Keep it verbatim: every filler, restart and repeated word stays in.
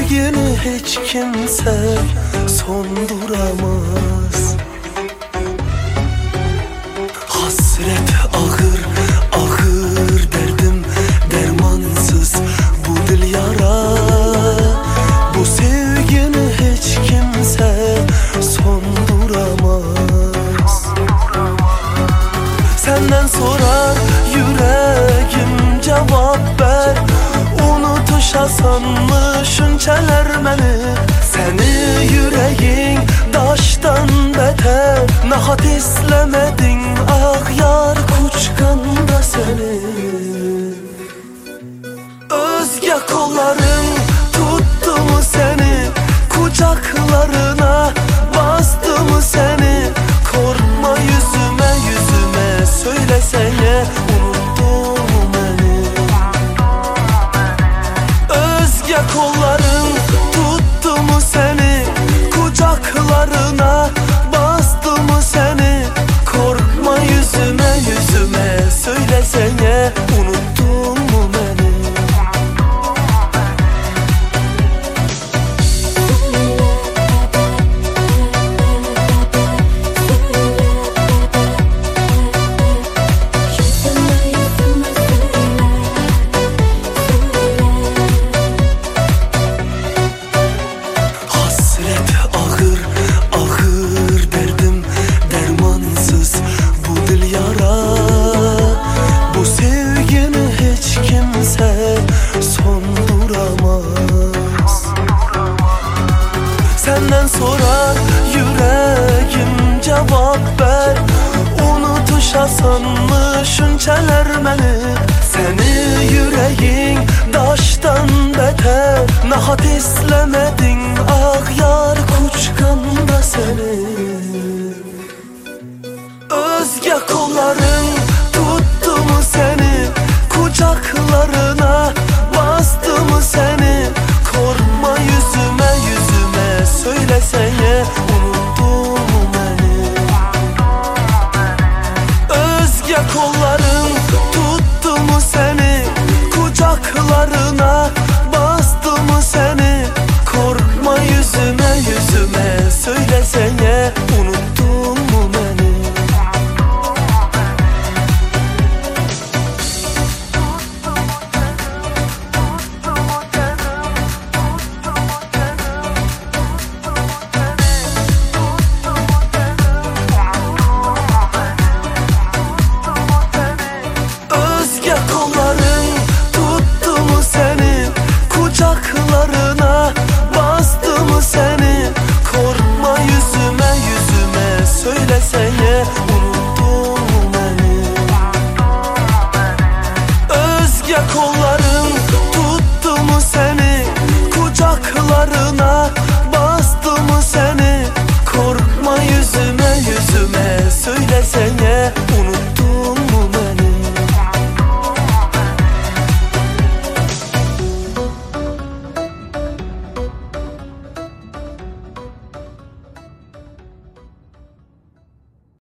sevgini hiç kimse sonduramaz. Hasret ağır, ağır derdim, dermansız bu dil yara. Bu sevgini hiç kimse sonduramaz. Senden sorar yüreğim, cevap ver. Unutuşasan mı şunçeler məni? Seni yüreğin daştan beter. Nahat islemedin ah yar kuçkanda seni. Özge kolların tuttu mu seni? Kucaklarına bastı mı seni? Korkma yüzüme yüzüme söylesene, unuttun mu beni? Özge kolların tuttu mu seni? Kucaklarına bastı mı seni? Korkma yüzüme yüzüme söylesene, unuttun mu beni? Hasret ağır, ağır derdim, dermansız bu dil yara. Bu sevgini hiç kimse sonduramaz. Senden sorar yüreğim, cevap ver. Unutuşasan mı şunçeler məni? Seni yüreğin daştan